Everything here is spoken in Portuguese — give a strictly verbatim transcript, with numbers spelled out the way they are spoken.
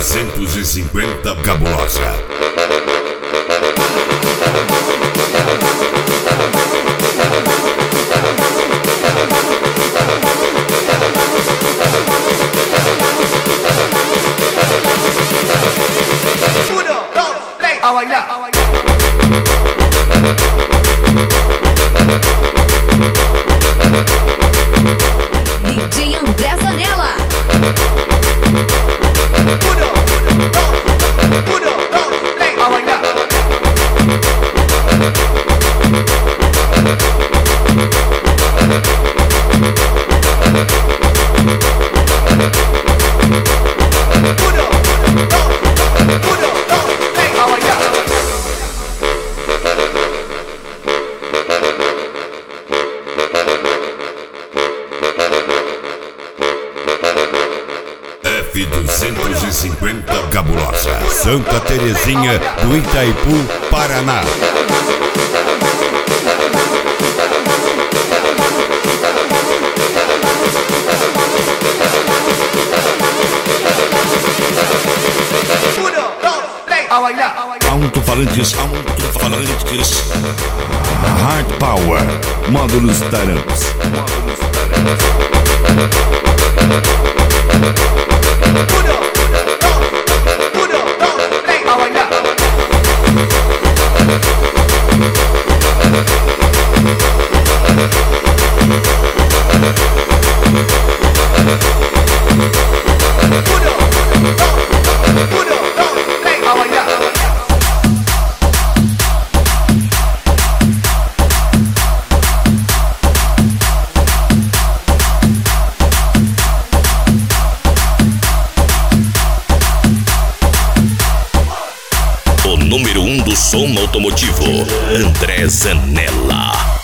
duzentos e cinquenta cabulosa. Uno, dos, tres, a bailar, a bailar. D J André Zanella. Uno, dos, uno, dos, tres, a bailar. Uno, dos, uno, dos, tres, a bailar. F duzentos e cinquenta cabulosa. Santa Terezinha do Itaipu, Paraná. Uno, dos, tres, a bailar. Alto-falantes, alto-falantes. Hard Power. Módulos Taramps. Uno, dos, uno, dos, tres, a bailar. Uno, dos, uno, dos, tres, a bailar. O número um do som automotivo, André Zanella.